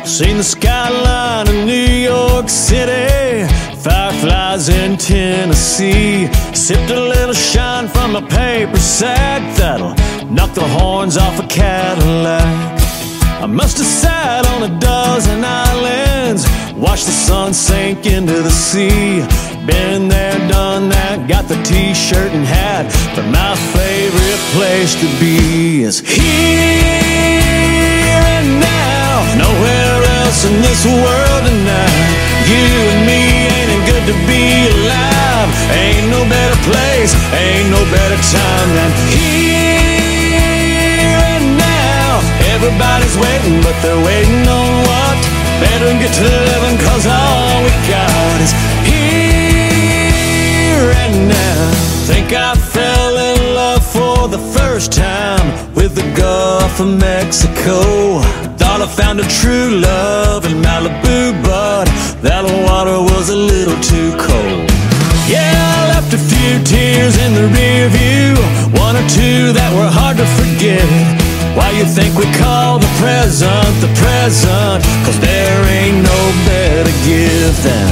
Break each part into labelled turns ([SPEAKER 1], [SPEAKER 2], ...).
[SPEAKER 1] Seen the skyline of New York City, fireflies in Tennessee. Sipped a little shine from a paper sack that'll knock the horns off a Cadillac. I must have sat on a dozen islands, watched the sun sink into the sea. Been there, done that, got the t-shirt and hat, but my favorite place to be is here and now. Nowhere else in this world tonight. You and me, ain't it good to be alive? Ain't no better place, ain't no better time than here and now. Everybody's waiting, but they're waiting on what? Better get to living, cause all we got is here and now. Think I fell in love for the first time with the Gulf of Mexico. Thought I found a true love in Malibu, but that water was a little too cold. Yeah, I left a few tears in the rear view, one or two that were hard to forget. Why you think we call the present the present? Cause there ain't no better gift than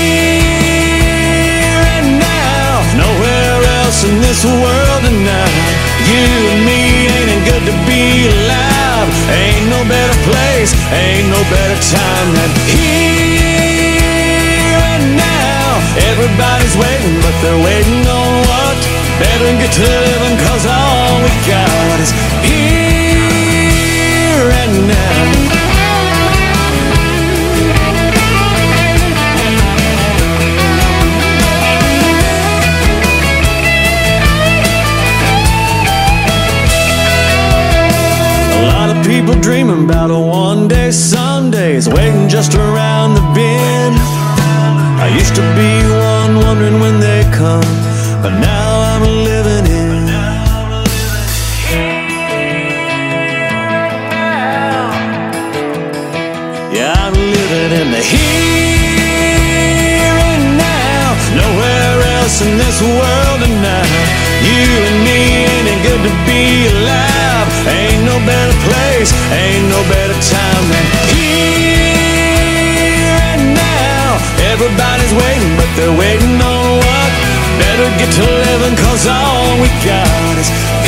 [SPEAKER 1] here and now. Nowhere else in this world tonight. You and me, ain't it good to be alive? Ain't no better place, ain't no better time than here and now. Everybody's waiting, but they're waiting on what? Better get to living, cause all we got is here and now. People dreaming about a one-day Sundays, waiting just around the bend. I used to be one wondering when they come, but now I'm living in. Yeah, I'm living in the here and now. Nowhere else in this world tonight. You and me, ain't it good to be alive? Ain't no better place, ain't no better time than here and now. Everybody's waiting, but they're waiting on what? Better get to living, cause all we got is